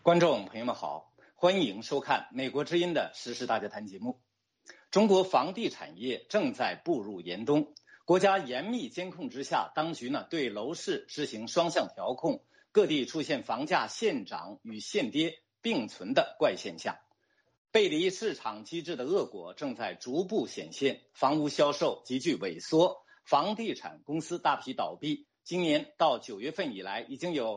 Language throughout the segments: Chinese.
观众朋友们好，欢迎收看美国之音的时事大家谈节目。中国房地产业正在步入严冬，国家严密监控之下，当局对楼市实行双向调控，各地出现房价现涨与现跌并存的怪现象。背离市场机制的恶果正在逐步显现，房屋销售急剧萎缩，房地产公司大批倒闭。今年到9月份以来，已经有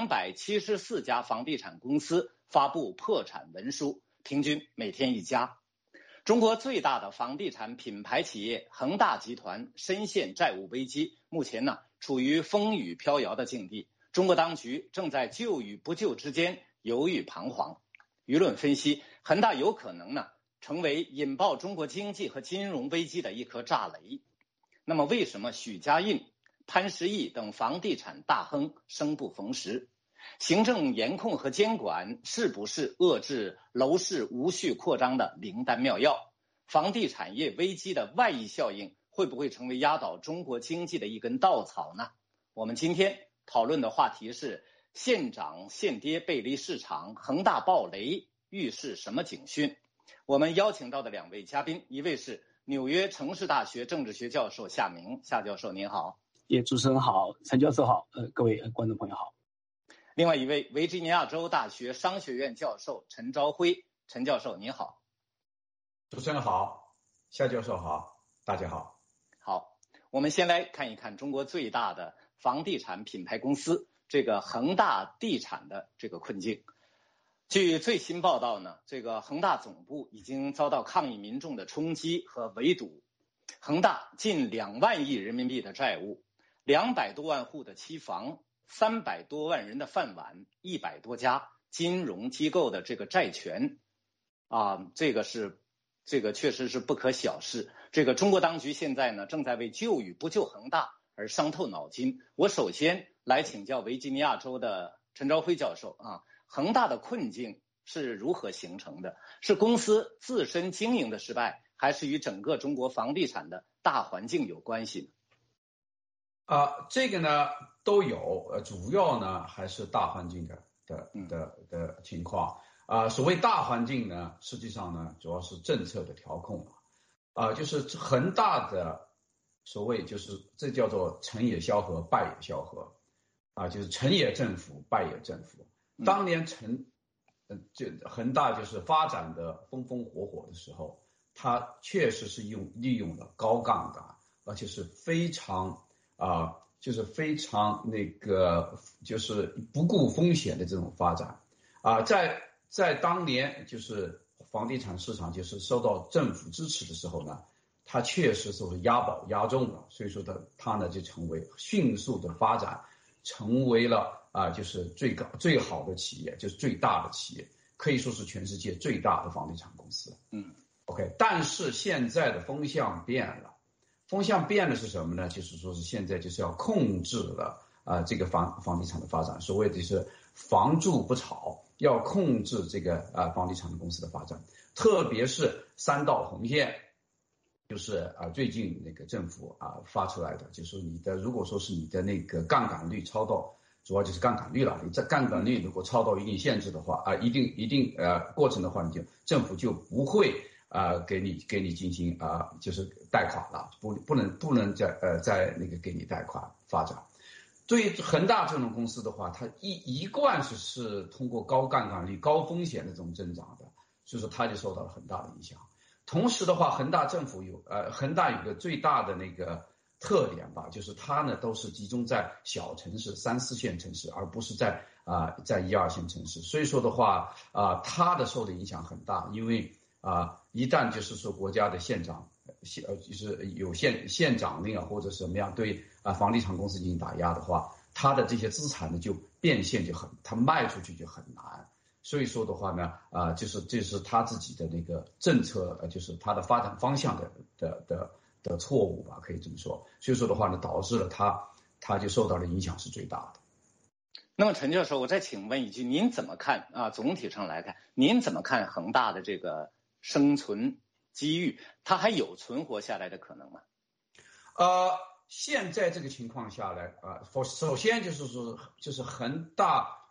274家房地产公司发布破产文书，平均每天一家。中国最大的房地产品牌企业恒大集团深陷债务危机，目前处于风雨飘摇的境地。中国当局正在救与不救之间犹豫彷徨。舆论分析，恒大有可能成为引爆中国经济和金融危机的一颗炸雷。那么为什么许家印、潘石屹等房地产大亨生不逢时？行政严控和监管是不是遏制楼市无序扩张的灵丹妙药？房地产业危机的外溢效应会不会成为压倒中国经济的一根稻草呢？我们今天讨论的话题是现涨现跌背离市场，恒大暴雷预示什么警讯？我们邀请到的2位嘉宾，一位是纽约城市大学政治学教授夏明，夏教授您好。 主持人好，陈教授好，各位观众朋友好。 另外一位维吉尼亚州大学商学院教授陈朝晖，陈教授您好。 主持人好，夏教授好，大家好。 好，我们先来看一看中国最大的房地产品牌公司这个恒大地产的这个困境。据最新报道这个恒大总部已经遭到抗议民众的冲击和围堵。恒大近2万亿人民币的债务，200多万户的期房，300多万人的饭碗，100多家金融机构的这个债权这个确实是不可小视。这个中国当局现在正在为救与不救恒大而伤透脑筋。我首先来请教维吉尼亚州的陈朝晖教授恒大的困境是如何形成的？是公司自身经营的失败，还是与整个中国房地产的大环境有关系呢？ 这个都有，主要还是大环境的情况。所谓大环境实际上主要是政策的调控就是恒大的所谓就是这叫做成也萧何，败也萧何就是成也政府，败也政府。当年恒大就是发展的风风火火的时候，它确实是利用了高杠杆，而且是非常就是非常就是不顾风险的这种发展在当年就是房地产市场就是受到政府支持的时候它确实是押宝押中了，所以说它就成为迅速的发展，成为了就是最好的企业，就是最大的企业，可以说是全世界最大的房地产公司。OK， 但是现在的风向变了。风向变的是什么呢？就是说是现在就是要控制了这个房地产的发展，所谓的是房住不炒，要控制这个房地产的公司的发展，特别是3道红线，就是最近那个政府发出来的，就是如果说是你的那个杠杆率超到，主要就是杠杆率了，你这杠杆率如果超到一定限制的话一定过程的话，政府就不会给你进行就是贷款了，不能再那个给你贷款发展。对于恒大这种公司的话，它一贯是通过高杠杆率、高风险的这种增长的，所以说它就受到了很大的影响。同时的话，恒大有个最大的那个特点吧，就是它都是集中在小城市、3、4线城市，而不是在1、2线城市。所以说的话它受的影响很大，因为一旦就是说国家的县长就是有县长令或者什么样对房地产公司进行打压的话，它的这些资产就变现它卖出去就很难。所以说的话就是他自己的那个政策就是他的发展方向的错误吧，可以这么说。所以说的话导致了他就受到的影响是最大的。 那么陈教授，我再请问一句，您怎么看总体上来看，您怎么看恒大的这个生存机遇？它还有存活下来的可能吗？ 现在这个情况下来首先就是说就是恒大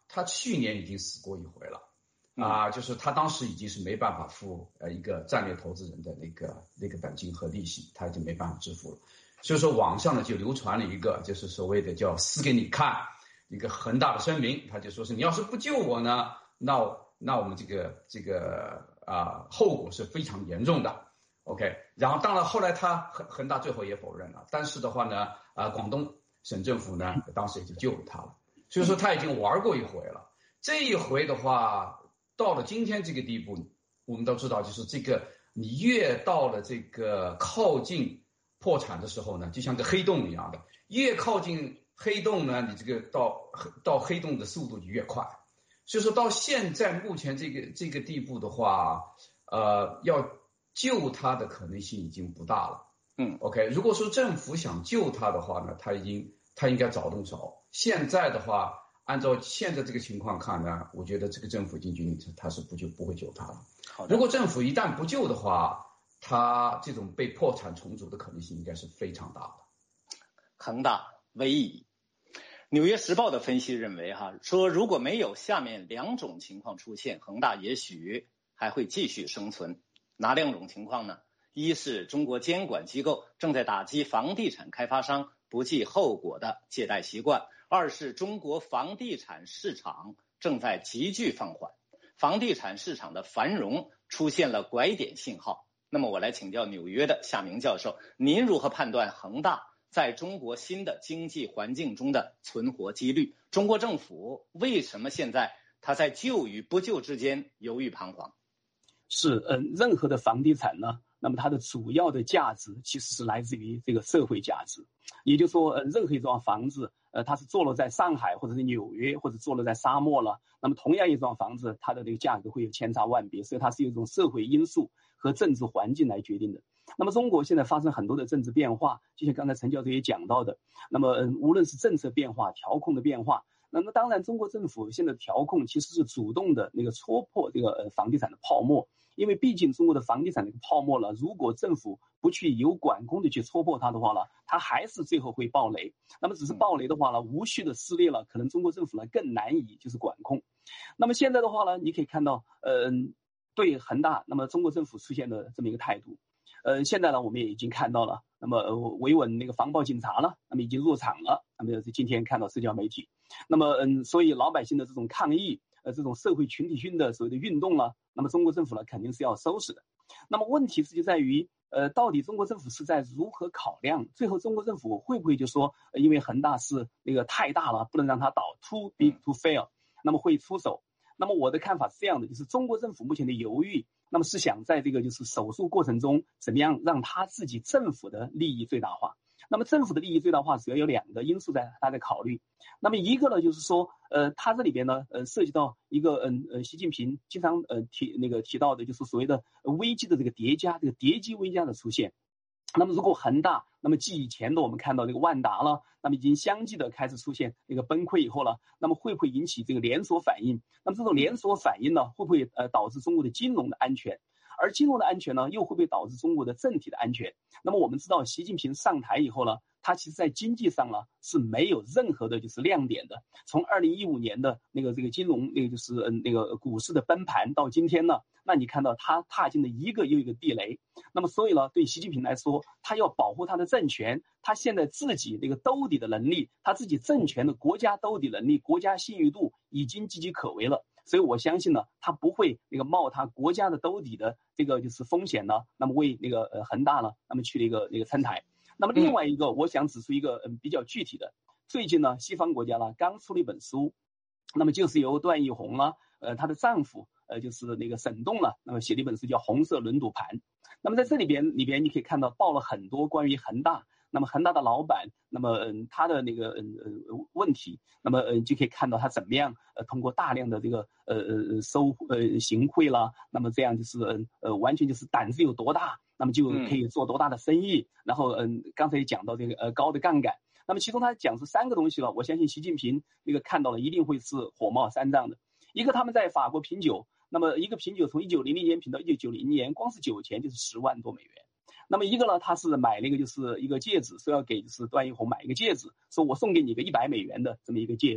他去年已经死过一回了。就是他当时已经是没办法付一个战略投资人的那个本金和利息，他已经没办法支付了。所以说网上呢就流传了一个就是所谓的叫死给你看一个恒大的声明，他就说是你要是不救我呢，那我们这个后果是非常严重的。OK， 然后当然后来他恒大最后也否认了，但是的话呢，广东省政府呢当时也就救了他了。所以说他已经玩过一回了。这一回的话，到了今天这个地步，我们都知道，就是这个你越到了这个靠近破产的时候呢，就像个黑洞一样的，越靠近黑洞呢，你这个到黑洞的速度就越快。所以说到现在目前这个地步的话，要救他的可能性已经不大了。OK， 如果说政府想救他的话呢，他应该早动手。现在的话，按照现在这个情况看呢，我觉得这个政府已经决定他是不会救他了。如果政府一旦不救的话，他这种被破产重组的可能性应该是非常大的。 恒大危矣。纽约时报的分析认为说如果没有下面2种情况出现，恒大也许还会继续生存。哪2种情况呢？一是中国监管机构正在打击房地产开发商不计后果的借贷习惯，二是中国房地产市场正在急剧放缓，房地产市场的繁荣出现了拐点信号。那么我来请教纽约的夏明教授，您如何判断恒大在中国新的经济环境中的存活几率？中国政府为什么现在它在救与不救之间犹豫彷徨？ 是，任何的房地产呢，那么它的主要的价值其实是来自于这个社会价值。也就是说，任何一幢房子，它是坐落在上海或者是纽约，或者坐落在沙漠了，那么同样一幢房子，它的这个价格会有千差万别，所以它是有一种社会因素和政治环境来决定的。那么中国现在发生很多的政治变化，就像刚才陈教授也讲到的，那么无论是政策变化、调控的变化，那么当然中国政府现在调控其实是主动的那个戳破这个房地产的泡沫，因为毕竟中国的房地产这个泡沫了，如果政府不去有管控的去戳破它的话呢，它还是最后会爆雷。那么只是爆雷的话呢，无序的撕裂了，可能中国政府呢更难以就是管控。那么现在的话呢，你可以看到，对恒大，那么中国政府出现的这么一个态度。现在呢，我们也已经看到了，那么维稳那个防暴警察呢，那么已经入场了。那么今天看到社交媒体，那么所以老百姓的这种抗议，这种社会群体性的所谓的运动呢，那么中国政府呢肯定是要收拾的。那么问题就在于，到底中国政府是在如何考量？最后中国政府会不会就说，因为恒大是那个太大了，不能让它倒 ，too big to fail， 那么会出手？那么我的看法是这样的，就是中国政府目前的犹豫，那么是想在这个就是手术过程中，怎么样让他自己政府的利益最大化。那么政府的利益最大化主要有2个因素他在考虑。那么一个呢，就是说，他这里边呢，涉及到一个习近平经常提到的，就是所谓的危机的这个叠加，这个叠机危机的出现。那么如果恒大，那么继以前的我们看到这个万达了，那么已经相继的开始出现那个崩溃以后了，那么会不会引起这个连锁反应？那么这种连锁反应呢，会不会导致中国的金融的安全？而金融的安全呢，又会不会导致中国的政体的安全？那么我们知道，习近平上台以后呢，他其实在经济上呢是没有任何的就是亮点的。从2015年的这个金融就是那个股市的崩盘到今天呢，那你看到他踏进了一个又一个地雷。那么所以呢，对习近平来说，他要保护他的政权，他现在自己那个兜底的能力，他自己政权的国家兜底能力、国家信誉度已经岌岌可危了。所以我相信呢，他不会冒他国家的兜底的这个就是风险呢，那么为那个恒大呢，那么去了一个撑台。那么另外一个，我想指出一个比较具体的，最近呢，西方国家呢刚出了一本书，那么就是由段奕宏呢，她的丈夫就是那个沈栋了，那么写了一本书叫《红色轮赌盘》。那么在这里边你可以看到报了很多关于恒大。那么恒大的老板，那么他的那个问题，那么就可以看到他怎么样通过大量的这个行贿啦，那么这样就是完全就是胆子有多大，那么就可以做多大的生意。然后刚才也讲到这个高的杠杆，那么其中他讲出3个东西了，我相信习近平那个看到了一定会是火冒三丈的。一个他们在法国品酒，那么一个品酒从1900年品到1990年，光是酒钱就是10万多美元。那么一个呢，他是买了一个就是一个戒指，说要给就是段奕宏买一个戒指，说我送给你一个100美元的这么一个戒指，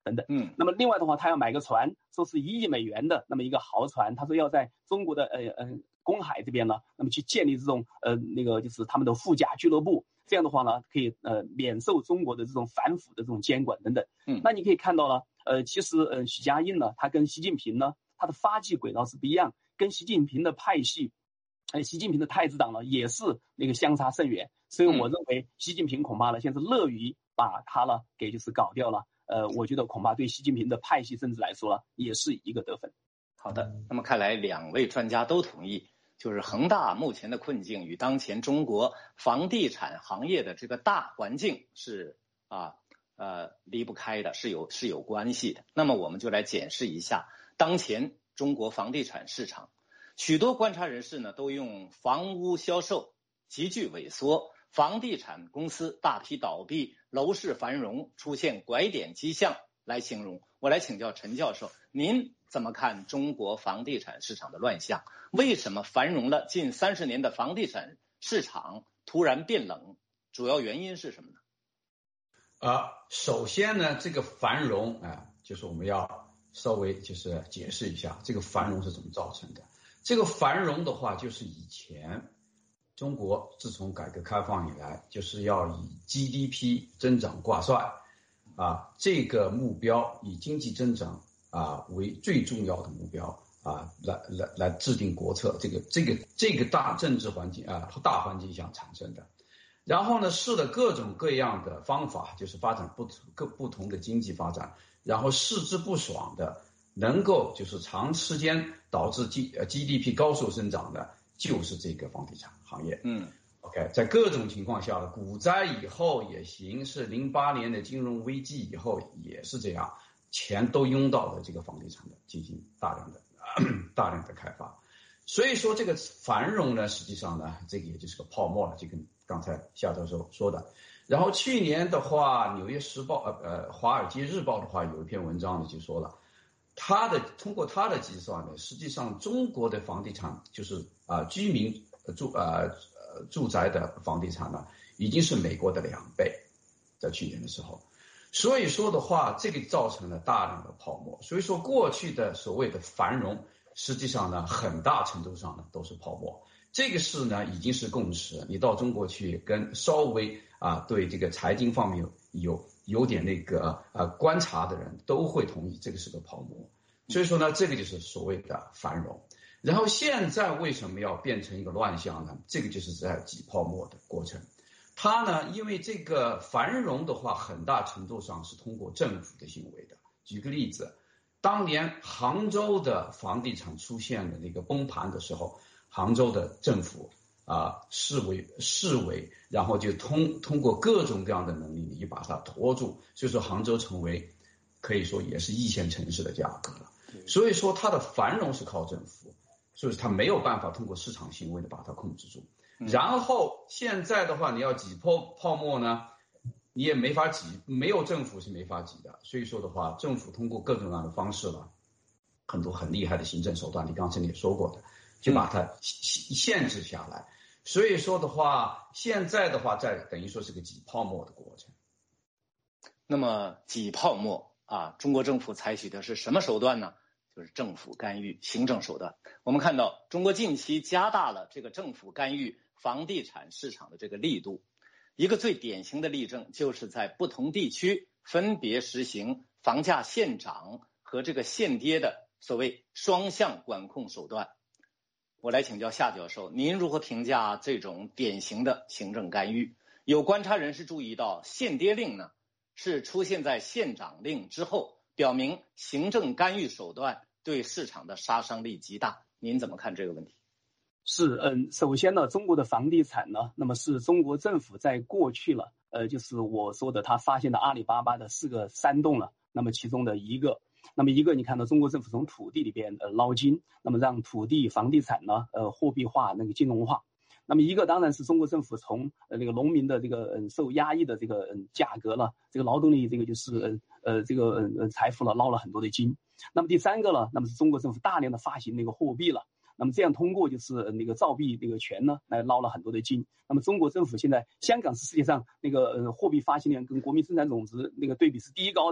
等等。那么另外的话，他要买个船，说是1亿美元的那么一个豪船，他说要在中国的公海这边呢，那么去建立这种就是他们的富甲俱乐部，这样的话呢，可以免受中国的这种反腐的这种监管等等。那你可以看到了，其实许家印呢，他跟习近平呢，他的发迹轨道是不一样，跟习近平的派系，习近平的太子党呢也是那个相差甚远，所以我认为习近平恐怕呢现在是乐于把他呢给就是搞掉了。我觉得恐怕对习近平的派系政治来说呢，也是一个得分。 好的，那么看来2位专家都同意，就是恒大目前的困境与当前中国房地产行业的这个大环境是离不开的，是有关系的。那么我们就来检视一下当前中国房地产市场。许多观察人士呢都用房屋销售急剧萎缩、房地产公司大批倒闭、楼市繁荣出现拐点迹象来形容。我来请教陈教授，您怎么看中国房地产市场的乱象？为什么繁荣了近30年的房地产市场突然变冷？主要原因是什么呢？ 首先呢，这个繁荣就是我们要稍微就是解释一下这个繁荣是怎么造成的。这个繁荣的话，就是以前中国自从改革开放以来，就是要以 GDP 增长挂帅这个目标，以经济增长为最重要的目标来制定国策，这个大政治环境大环境下产生的。然后呢，试了各种各样的方法，就是发展不同的经济发展，然后试之不爽的，能够就是长时间导致GDP 高速增长的，就是这个房地产行业。OK， 在各种情况下的股灾以后也行，是08年的金融危机以后也是这样，钱都涌到了这个房地产的进行大量的开发。所以说这个繁荣呢，实际上呢，这个也就是个泡沫了，就跟刚才夏教授说的。然后去年的话，纽约时报华尔街日报的话有一篇文章呢就说了，通过他的计算呢，实际上中国的房地产就是居民住宅的房地产呢，已经是美国的2倍，在去年的时候。所以说的话，这个造成了大量的泡沫。所以说过去的所谓的繁荣，实际上呢，很大程度上呢都是泡沫。这个是呢已经是共识，你到中国去跟稍微对这个财经方面有点那个观察的人都会同意，这个是个泡沫。所以说呢，这个就是所谓的繁荣。然后现在为什么要变成一个乱象呢？这个就是在挤泡沫的过程。它呢，因为这个繁荣的话，很大程度上是通过政府的行为的。举个例子，当年杭州的房地产出现了那个崩盘的时候，杭州的政府市委，然后就通过各种各样的能力，你把它拖住，所以说杭州成为可以说也是1线城市的价格了。所以说它的繁荣是靠政府，所以它没有办法通过市场行为的把它控制住。然后现在的话，你要挤泡沫呢，你也没法挤，没有政府是没法挤的。所以说的话，政府通过各种各样的方式了，很多很厉害的行政手段，你刚才也说过的，就把它限制下来。所以说的话，现在的话在等于说是个挤泡沫的过程。 那么挤泡沫中国政府采取的是什么手段呢？就是政府干预，行政手段。我们看到中国近期加大了这个政府干预房地产市场的这个力度。一个最典型的例证就是在不同地区分别实行房价限涨和这个限跌的所谓双向管控手段。我来请教夏教授，您如何评价这种典型的行政干预？有观察人士注意到，限跌令呢是出现在限涨令之后，表明行政干预手段对市场的杀伤力极大。您怎么看这个问题？ 是，首先呢，中国的房地产呢，那么是中国政府在过去了，就是我说的他发现的阿里巴巴的4个山洞了，那么其中的一个，那么一个你看到中国政府从土地里边捞金，那么让土地房地产呢货币化那个金融化。那么一个当然是中国政府从那个农民的这个受压抑的这个价格了，这个劳动力这个就是财富了捞了很多的金。那么第3个呢，那么是中国政府大量的发行那个货币了，那么这样通过就是那个造币那个权呢来捞了很多的金。那么中国政府现在香港是世界上那个货币发行量跟国民生产总值那个对比是第1高的。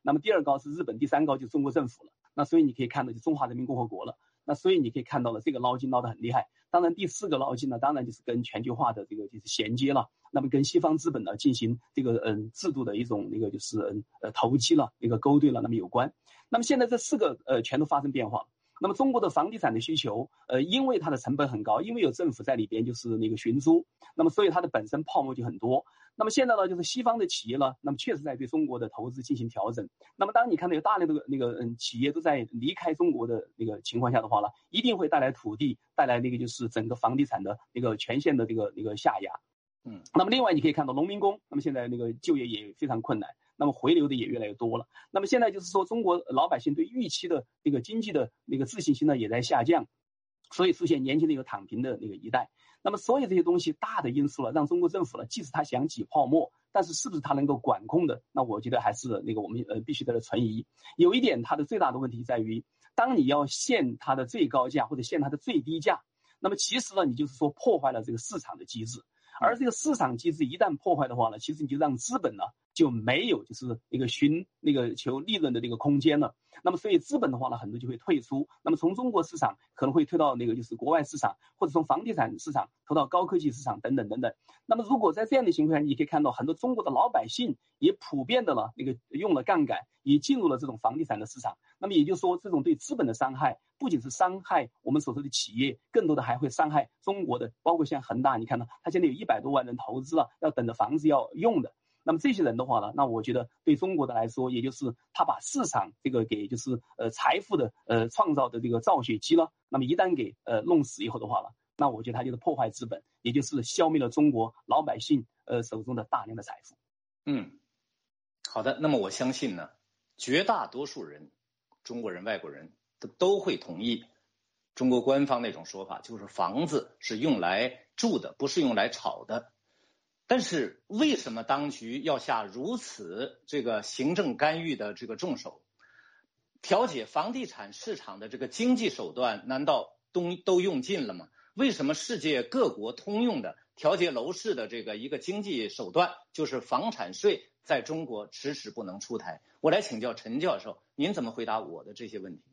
那么第2高是日本，第3高就是中国政府了。那所以你可以看到就中华人民共和国了。那所以你可以看到了这个捞金捞得很厉害。当然第4个捞金呢，当然就是跟全球化的这个就是衔接了，那么跟西方资本呢进行这个制度的一种那个就是投机了，那个勾兑了，那么有关。那么现在这4个全都发生变化了。那么中国的房地产的需求，因为它的成本很高，因为有政府在里边就是那个寻租，那么所以它的本身泡沫就很多。那么现在呢，就是西方的企业呢，那么确实在对中国的投资进行调整。那么当你看到有大量的那个企业都在离开中国的那个情况下的话呢，一定会带来土地，带来那个就是整个房地产的那个全线的那个下压。那么另外你可以看到农民工，那么现在那个就业也非常困难。那么回流的也越来越多了。那么现在就是说，中国老百姓对预期的那个经济的那个自信心呢也在下降，所以出现年轻的一个躺平的那个一代。那么所有这些东西大的因素了，让中国政府呢，即使他想挤泡沫，但是是不是他能够管控的？那我觉得还是那个我们必须在这存疑。有一点，它的最大的问题在于，当你要限它的最高价或者限它的最低价，那么其实呢，你就是说破坏了这个市场的机制。而这个市场机制一旦破坏的话呢，其实你就让资本呢就没有就是那个求利润的这个空间了。那么所以资本的话呢，很多就会退出。那么从中国市场可能会退到那个就是国外市场，或者从房地产市场投到高科技市场等等等等。那么如果在这样的情况下，你可以看到很多中国的老百姓也普遍的了那个用了杠杆，也进入了这种房地产的市场。那么也就是说，这种对资本的伤害不仅是伤害我们所说的企业，更多的还会伤害中国的，包括像恒大，你看到他现在有100多万人投资了，要等着房子要用的。那么这些人的话呢，那我觉得对中国的来说，也就是他把市场这个给就是财富的创造的这个造血机了。那么一旦给弄死以后的话了，那我觉得他就是破坏资本，也就是消灭了中国老百姓手中的大量的财富。 好的。那么我相信呢，绝大多数人，中国人、外国人都会同意中国官方那种说法，就是房子是用来住的，不是用来炒的。但是为什么当局要下如此这个行政干预的这个重手？调节房地产市场的这个经济手段难道都用尽了吗？为什么世界各国通用的调节楼市的这个一个经济手段就是房产税，在中国迟迟不能出台？我来请教陈教授，您怎么回答我的这些问题？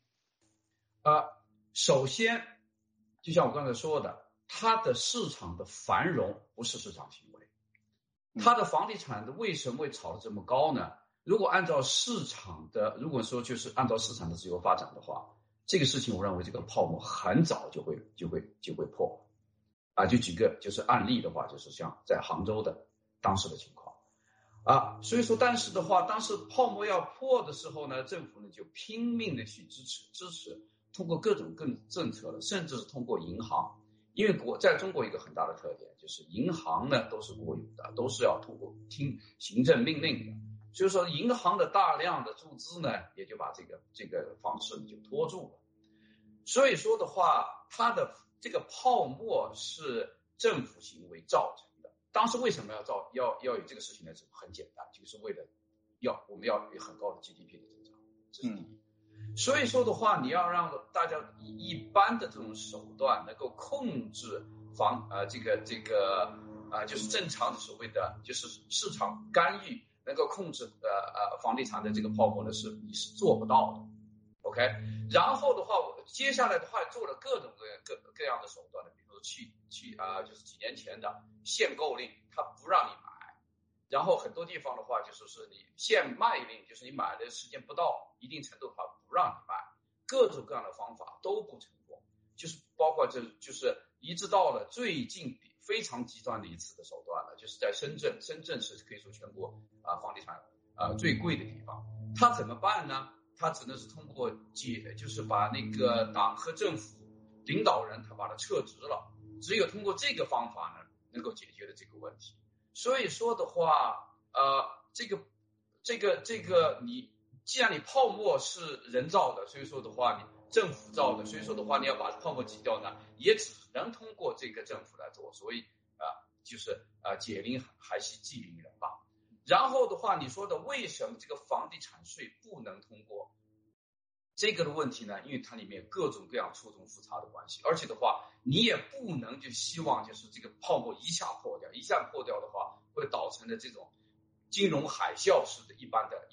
首先就像我刚才说的，它的市场的繁荣不是市场行为。它的房地产的为什么会炒得这么高呢？如果按照市场的，如果说就是按照市场的自由发展的话，这个事情我认为这个泡沫很早就会破。就举个就是案例的话，就是像在杭州的当时的情况。所以说但是的话，当时泡沫要破的时候呢，政府呢就拼命的去支持，通过各种政策了，甚至是通过银行。因为在中国一个很大的特点就是银行呢都是国有的，都是要通过听行政命令的，所以说银行的大量的注资呢，也就把这个房市就拖住了。所以说的话，它的这个泡沫是政府行为造成的。当时为什么要有这个事情呢？很简单，就是为了我们要有很高的 GDP 的增长，这是第一。所以说的话，你要让大家以一般的这种手段能够控制就是正常的所谓的就是市场干预，能够控制房地产的这个泡沫呢，你是做不到的。OK， 然后的话，我接下来的话做了各种各样的手段的，比如说就是几年前的限购令，它不让你买。然后很多地方的话，就是你限卖令，就是你买的时间不到一定程度的话，不让你卖，各种各样的方法都不成功，就是包括就是一直到了最近非常极端的一次的手段了，就是在深圳是可以说全国房地产最贵的地方，他怎么办呢？他只能是通过就是把那个党和政府领导人他把他撤职了，只有通过这个方法呢，能够解决的这个问题。所以说的话，这个你既然你泡沫是人造的，所以说的话你政府造的，所以说的话你要把泡沫挤掉呢，也只能通过这个政府来做，所以就是解铃还须系铃人吧。然后的话，你说的为什么这个房地产税不能通过？这个的问题呢，因为它里面各种各样错综复杂的关系，而且的话，你也不能就希望就是这个泡沫一下破掉的话，会导成的这种金融海啸式的一般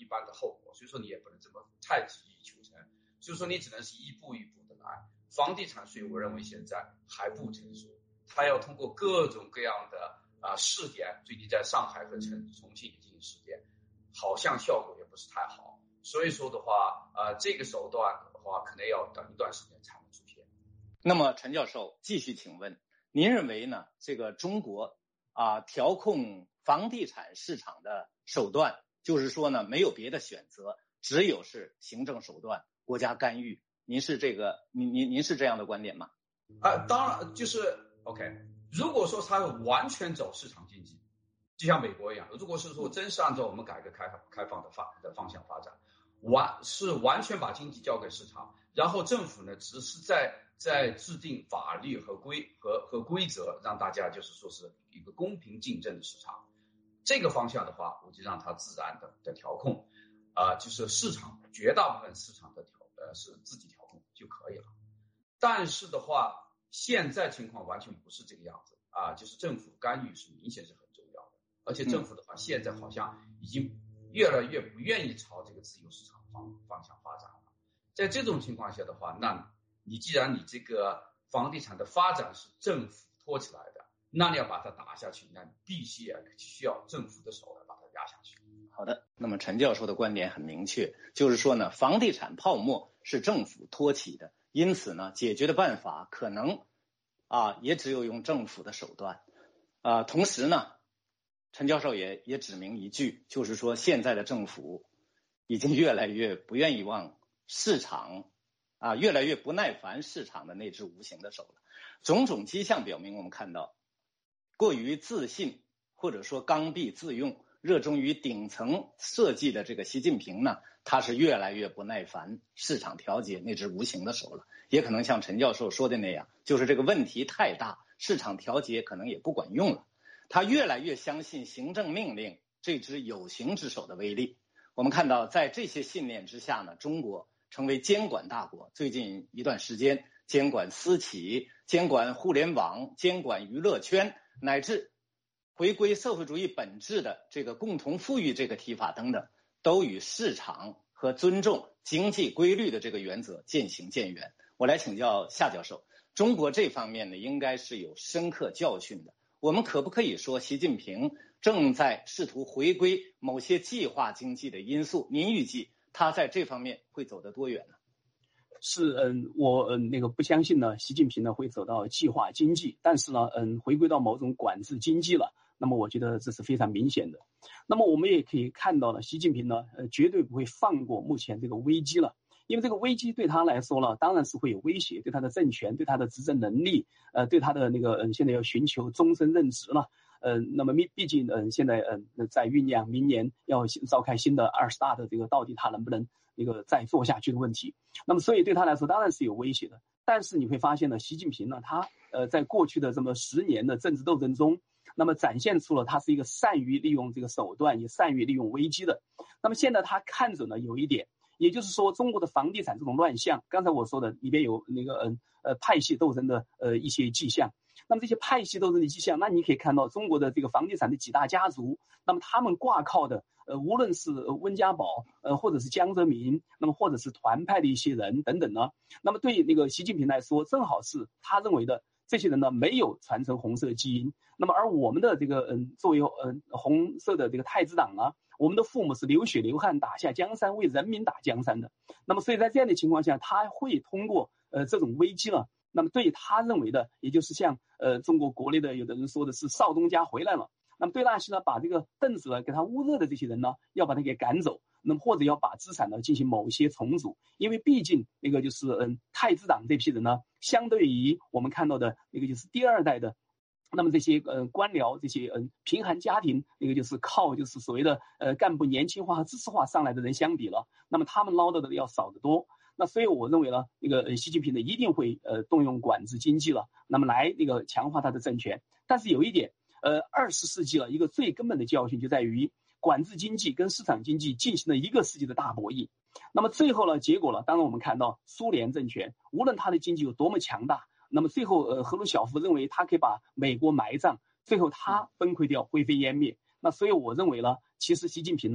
一般的后果，所以说你也不能这么太急于求成，所以说你只能是一步一步的来。房地产税我认为现在还不成熟，它要通过各种各样的试点，最近在上海和重庆也进行试点，好像效果也不是太好，所以说的话这个手段的话可能要等一段时间才能出现。 那么陈教授继续请问，您认为呢这个中国调控房地产市场的手段，就是说呢没有别的选择，只有是行政手段，国家干预，您是这样的观点吗？ 当然就是 OK， 如果说它完全走市场经济，就像美国一样，如果是说真是按照我们改革开放的方向发展，完全把经济交给市场，然后政府呢只是在制定法律和规则，让大家就是说是一个公平竞争的市场，这个方向的话，我就让它自然的调控，就是市场绝大部分市场的是自己调控就可以了。但是的话，现在情况完全不是这个样子就是政府干预是明显是很重要的，而且政府的话现在好像已经越来越不愿意朝这个自由市场方向发展了。在这种情况下的话，那你既然你这个房地产的发展是政府拖起来的，那你要把它打下去，那你必须需要政府的手来把它压下去。 好的，那么陈教授的观点很明确，就是说呢，房地产泡沫是政府托起的，因此呢，解决的办法可能也只有用政府的手段。同时呢，陈教授也指明一句，就是说现在的政府已经越来越不愿意往市场越来越不耐烦市场的那只无形的手了。种种迹象表明，我们看到过于自信或者说刚愎自用，热衷于顶层设计的这个习近平呢，他是越来越不耐烦市场调节那只无形的手了。也可能像陈教授说的那样，就是这个问题太大，市场调节可能也不管用了。他越来越相信行政命令这只有形之手的威力。我们看到在这些信念之下呢，中国成为监管大国，最近一段时间监管私企，监管互联网，监管娱乐圈，乃至回归社会主义本质的这个共同富裕这个提法等等，都与市场和尊重经济规律的这个原则渐行渐远。我来请教夏教授，中国这方面呢应该是有深刻教训的，我们可不可以说习近平正在试图回归某些计划经济的因素？您预计他在这方面会走得多远呢？ 是我不相信呢，习近平呢会走到计划经济，但是呢回归到某种管制经济了。那么我觉得这是非常明显的。那么我们也可以看到呢，习近平呢绝对不会放过目前这个危机了，因为这个危机对他来说呢，当然是会有威胁，对他的政权，对他的执政能力，对他的现在要寻求终身任职了。那么毕竟现在在酝酿明年要召开新的20大的这个到底他能不能再做下去的问题。那么所以对他来说当然是有威胁的。但是你会发现呢，习近平呢，他在过去的这么10年的政治斗争中，那么展现出了他是一个善于利用这个手段，也善于利用危机的。那么现在他看准了有一点，也就是说中国的房地产这种乱象，刚才我说的里边有派系斗争的一些迹象。那么这些派系斗争的迹象，那你可以看到中国的这个房地产的几大家族，那么他们挂靠的无论是温家宝或者是江泽民，那么或者是团派的一些人等等呢，那么对习近平来说，正好是他认为的这些人呢没有传承红色基因。那么而我们的作为红色的这个太子党啊，我们的父母是流血流汗打下江山，为人民打江山的。那么所以在这样的情况下，他会通过这种危机了，那么对他认为的，也就是像中国国内的有的人说的是少东家回来了，那么对那些呢把这个凳子给他捂热的这些人呢，要把他给赶走，那么或者要把资产呢进行某些重组。因为毕竟就是太子党这批人呢，相对于我们看到的就是第2代的那么这些官僚，这些贫寒家庭，就是靠就是所谓的干部年轻化和知识化上来的人相比了，那么他们捞到的要少得多。那所以我认为呢，习近平呢一定会动用管制经济了，那么来强化他的政权。但是有一点，20世纪了，一个最根本的教训就在于管制经济跟市场经济进行了1个世纪的大博弈。那么最后呢，结果了，当然我们看到苏联政权无论它的经济有多么强大，那么最后赫鲁晓夫认为他可以把美国埋葬，最后他崩溃掉，灰飞烟灭。那所以我认为呢，其实习近平呢，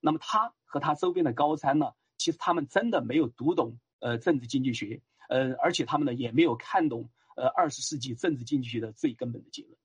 那么他和他周边的高参呢，其实他们真的没有读懂政治经济学，而且他们呢也没有看懂20世纪政治经济学的最根本的结论。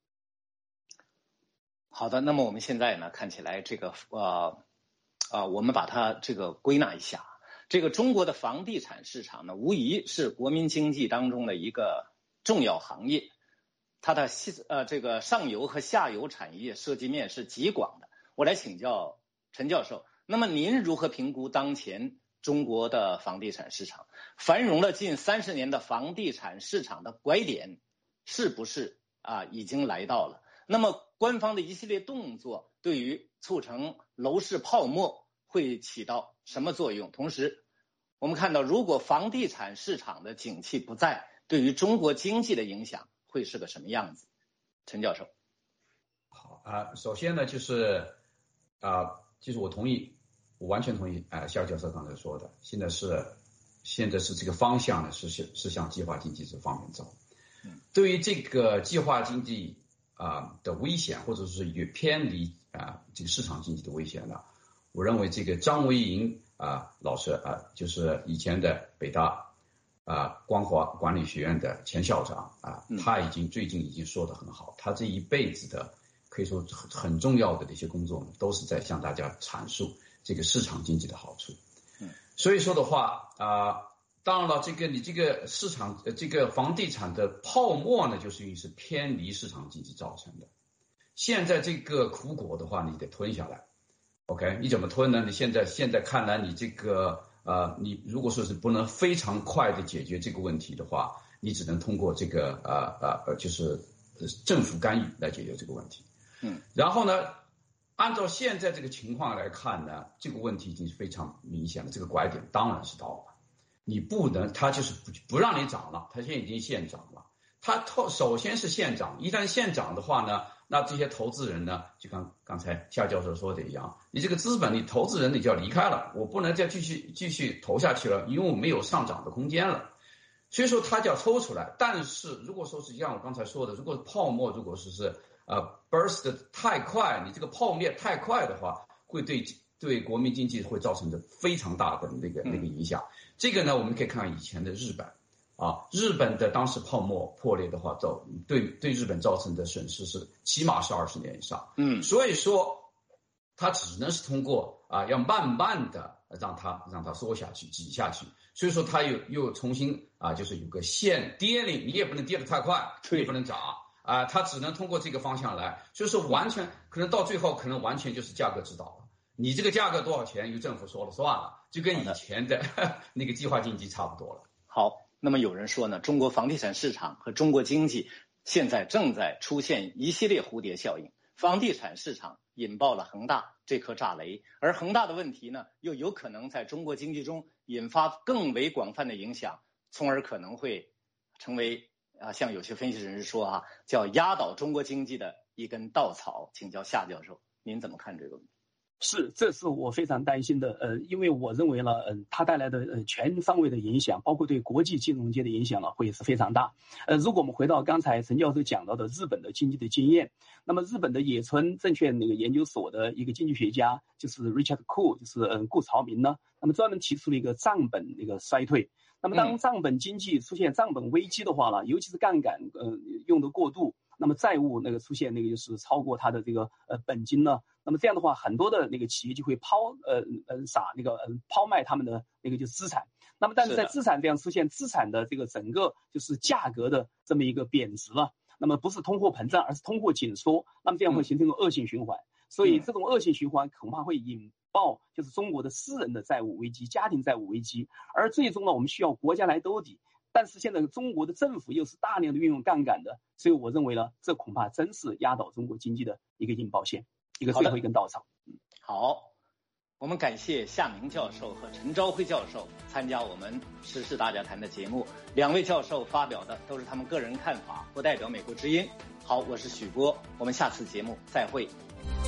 好的，那么我们现在呢看起来这个我们把它这个归纳一下，这个中国的房地产市场呢，无疑是国民经济当中的一个重要行业，它的这个上游和下游产业涉及面是极广的。我来请教陈教授，那么您如何评估当前中国的房地产市场？繁荣了近30年的房地产市场的拐点是不是已经来到了？那么官方的一系列动作对于促成楼市泡沫会起到什么作用？同时我们看到，如果房地产市场的景气不在，对于中国经济的影响会是个什么样子？陈教授。 好首先呢就是我完全同意肖教授刚才说的，现在是这个方向呢是向计划经济这方面走。对于这个计划经济的危险，或者是偏离这个市场经济的危险呢，我认为这个张维迎老师就是以前的北大光华管理学院的前校长他最近已经说得很好，他这一辈子的可以说很重要的这些工作呢，都是在向大家阐述这个市场经济的好处。所以说的话当然了，你这个市场这个房地产的泡沫呢，就是因为是偏离市场经济造成的。现在这个苦果的话，你得吞下来。OK， 你怎么吞呢？你现在看来，你这个你如果说是不能非常快的解决这个问题的话，你只能通过这个就是政府干预来解决这个问题。然后呢，按照现在这个情况来看呢，这个问题已经是非常明显了，这个拐点当然是到了。你不能，它就是不让你涨了，它现在已经现涨了。它首先是现涨，一旦现涨的话呢，那这些投资人呢，就刚才夏教授说的一样，你这个资本，你投资人你就要离开了，我不能再继续投下去了，因为我没有上涨的空间了。所以说它就要抽出来。但是如果说是像我刚才说的，如果泡沫如果是burst 的太快，你这个泡灭太快的话，会对国民经济会造成的非常大的那个影响。这个呢，我们可以看看以前的日本日本的当时泡沫破裂的话，对日本造成的损失是起码是20年以上。所以说它只能是通过要慢慢的让它缩下去、挤下去。所以说它又重新就是有个限跌令，你也不能跌得太快，也不能涨它只能通过这个方向来。所以说完全可能到最后可能完全就是价格指导了。你这个价格多少钱由政府说了算了，就跟以前的那个计划经济差不多了。 好，那么有人说呢，中国房地产市场和中国经济现在正在出现一系列蝴蝶效应，房地产市场引爆了恒大这颗炸雷，而恒大的问题呢，又有可能在中国经济中引发更为广泛的影响，从而可能会成为像有些分析人士说叫压倒中国经济的一根稻草。请教夏教授，您怎么看这个问题？ 这是我非常担心的，因为我认为呢，它带来的全方位的影响，包括对国际金融界的影响呢，会是非常大。如果我们回到刚才陈教授讲到的日本的经济的经验，那么日本的野村证券那个研究所的一个经济学家就是 Richard Koo， 就是顾朝明呢，那么专门提出了一个账本那个衰退。那么当账本经济出现账本危机的话呢，尤其是杠杆用的过度，那么债务那个出现那个就是超过它的这个本金呢，那么这样的话，很多的那个企业就会抛卖他们的那个就是资产。那么但是在资产这样出现资产的这个整个就是价格的这么一个贬值了，那么不是通货膨胀，而是通货紧缩，那么这样会形成一个恶性循环。所以这种恶性循环恐怕会引爆就是中国的私人的债务危机、家庭债务危机，而最终呢，我们需要国家来兜底。但是现在中国的政府又是大量的运用杠杆的，所以我认为呢，这恐怕真是压倒中国经济的一个引爆线，一个最后一根稻草。 好，我们感谢夏明教授和陈朝晖教授参加我们时事大家谈的节目。两位教授发表的都是他们个人看法，不代表美国之音。好，我是许波，我们下次节目再会。